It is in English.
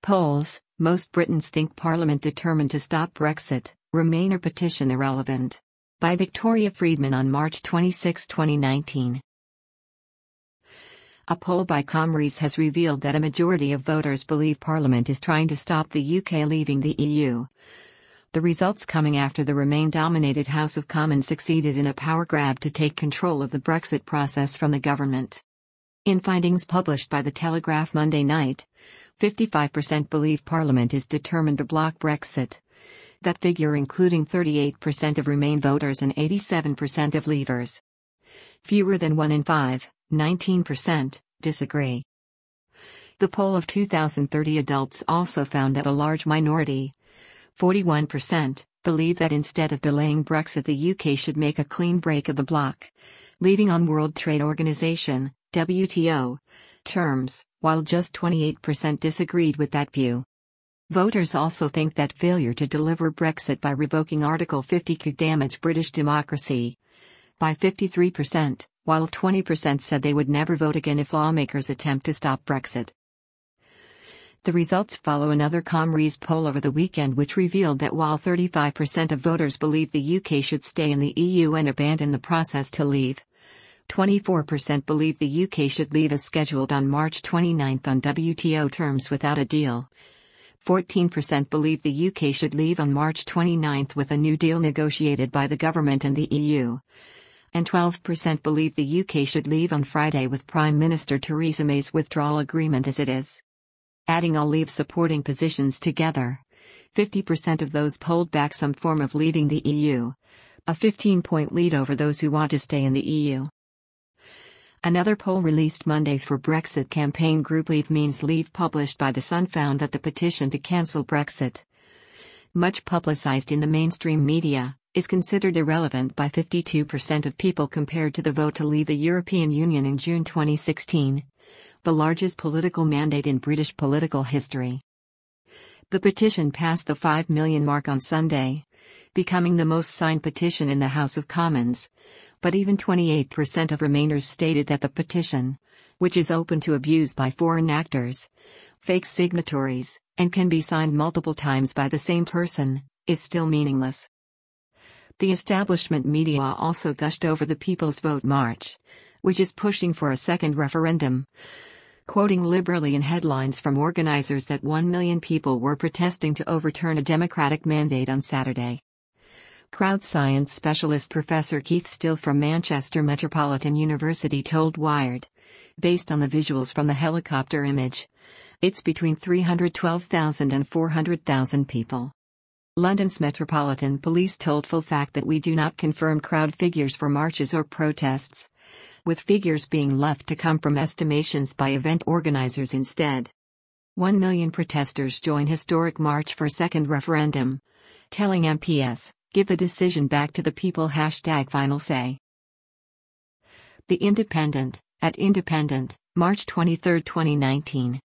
Polls: most Britons think Parliament determined to stop Brexit, Remainer petition irrelevant. By Victoria Friedman on March 26, 2019. A poll by Comries has revealed that a majority of voters believe Parliament is trying to stop the UK leaving the EU. The results coming after the Remain-dominated House of Commons succeeded in a power grab to take control of the Brexit process from the government. In findings published by The Telegraph Monday night, 55% believe Parliament is determined to block Brexit. That figure including 38% of Remain voters and 87% of Leavers. Fewer than 1 in 5, 19%, disagree. The poll of 2,030 adults also found that a large minority, 41%, believe that instead of delaying Brexit the UK should make a clean break of the bloc, leaving on World Trade Organization, WTO, terms, while just 28% disagreed with that view. Voters also think that failure to deliver Brexit by revoking Article 50 could damage British democracy by 53%, while 20% said they would never vote again if lawmakers attempt to stop Brexit. The results follow another Comries poll over the weekend which revealed that while 35% of voters believe the UK should stay in the EU and abandon the process to leave, 24% believe the UK should leave as scheduled on March 29 on WTO terms without a deal. 14% believe the UK should leave on March 29 with a new deal negotiated by the government and the EU. And 12% believe the UK should leave on Friday with Prime Minister Theresa May's withdrawal agreement as it is. Adding all leave supporting positions together, 50% of those polled back some form of leaving the EU, a 15-point lead over those who want to stay in the EU. Another poll released Monday for Brexit campaign group Leave Means Leave published by The Sun found that the petition to cancel Brexit, much publicised in the mainstream media, is considered irrelevant by 52% of people compared to the vote to leave the European Union in June 2016, the largest political mandate in British political history. The petition passed the 5 million mark on Sunday, becoming the most signed petition in the House of Commons, but even 28% of Remainers stated that the petition, which is open to abuse by foreign actors, fake signatories, and can be signed multiple times by the same person, is still meaningless. The establishment media also gushed over the People's Vote March, which is pushing for a second referendum, quoting liberally in headlines from organizers that 1 million people were protesting to overturn a Democratic mandate on Saturday. Crowd science specialist Professor Keith Still from Manchester Metropolitan University told Wired, based on the visuals from the helicopter image, it's between 312,000 and 400,000 people. London's Metropolitan Police told Full Fact that we do not confirm crowd figures for marches or protests, with figures being left to come from estimations by event organizers instead. 1 million protesters join historic march for second referendum, telling MPs, give the decision back to the people #final say. The Independent, at Independent, March 23, 2019.